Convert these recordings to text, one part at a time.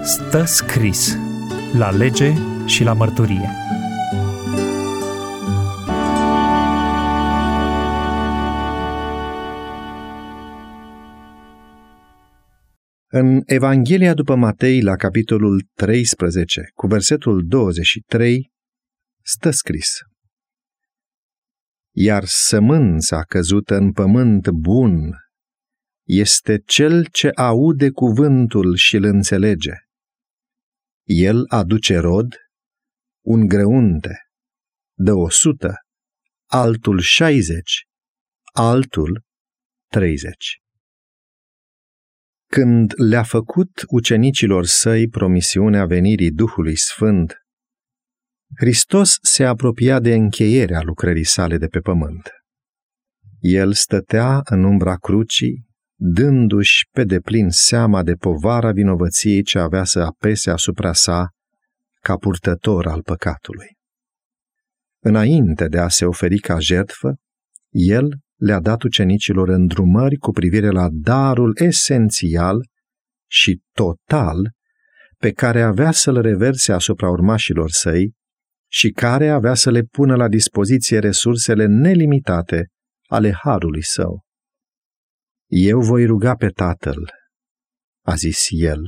Stă scris la lege și la mărturie. În Evanghelia după Matei, la capitolul 13, cu versetul 23, stă scris: Iar sămânța căzută în pământ bun este cel ce aude cuvântul și îl înțelege. El aduce rod, un grăunte, dă 100, altul 60, altul 30. Când le-a făcut ucenicilor săi promisiunea venirii Duhului Sfânt, Hristos se apropia de încheierea lucrării sale de pe pământ. El stătea în umbra crucii, dându-și pe deplin seama de povara vinovăției ce avea să apese asupra sa ca purtător al păcatului. Înainte de a se oferi ca jertfă, el le-a dat ucenicilor îndrumări cu privire la darul esențial și total pe care avea să-l reverse asupra urmașilor săi și care avea să le pună la dispoziție resursele nelimitate ale harului său. Eu voi ruga pe Tatăl, a zis el,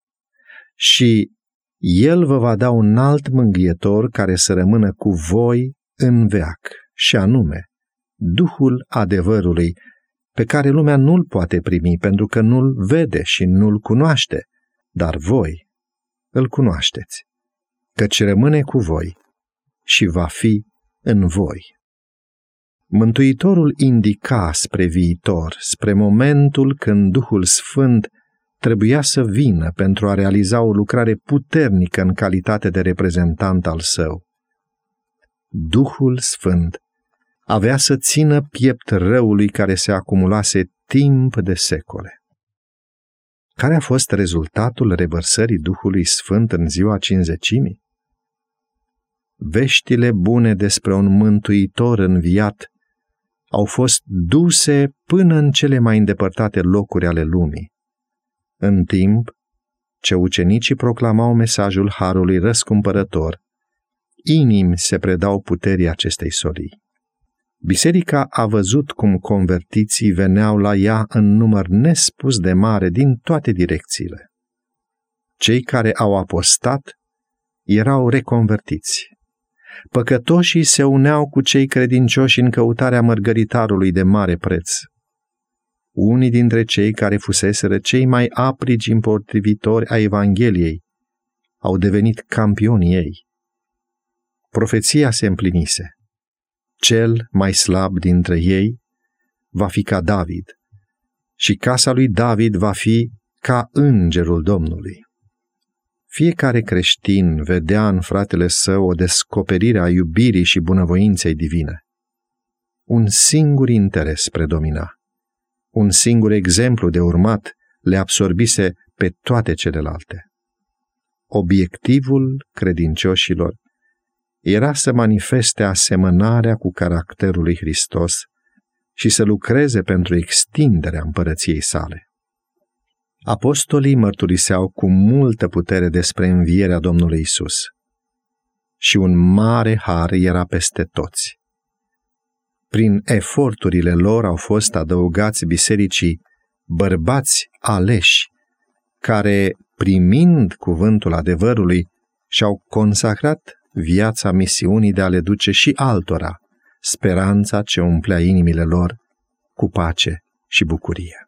și el vă va da un alt mângâietor care să rămână cu voi în veac, și anume Duhul adevărului, pe care lumea nu-l poate primi pentru că nu-l vede și nu-l cunoaște, dar voi îl cunoașteți, căci rămâne cu voi și va fi în voi. Mântuitorul indica spre viitor, spre momentul când Duhul Sfânt trebuia să vină pentru a realiza o lucrare puternică în calitate de reprezentant al său. Duhul Sfânt avea să țină piept răului care se acumulase timp de secole. Care a fost rezultatul revărsării Duhului Sfânt în ziua Cincizecimii? Veștile bune despre un mântuitor înviat au fost duse până în cele mai îndepărtate locuri ale lumii, în timp ce ucenicii proclamau mesajul harului răscumpărător, inimi se predau puterii acestei solii. Biserica a văzut cum convertiții veneau la ea în număr nespus de mare din toate direcțiile. Cei care au apostat erau reconvertiți. Păcătoșii se uneau cu cei credincioși în căutarea mărgăritarului de mare preț. Unii dintre cei care fuseseră cei mai aprigi împotrivitori a Evangheliei au devenit campionii ei. Profeția se împlinise. Cel mai slab dintre ei va fi ca David și casa lui David va fi ca îngerul Domnului. Fiecare creștin vedea în fratele său o descoperire a iubirii și bunăvoinței divine. Un singur interes predomina. Un singur exemplu de urmat le absorbise pe toate celelalte. Obiectivul credincioșilor era să manifeste asemănarea cu caracterul lui Hristos și să lucreze pentru extinderea împărăției sale. Apostolii mărturiseau cu multă putere despre învierea Domnului Isus și un mare har era peste toți. Prin eforturile lor au fost adăugați bisericii bărbați aleși, care, primind cuvântul adevărului, și-au consacrat viața misiunii de a le duce și altora speranța ce umplea inimile lor cu pace și bucurie.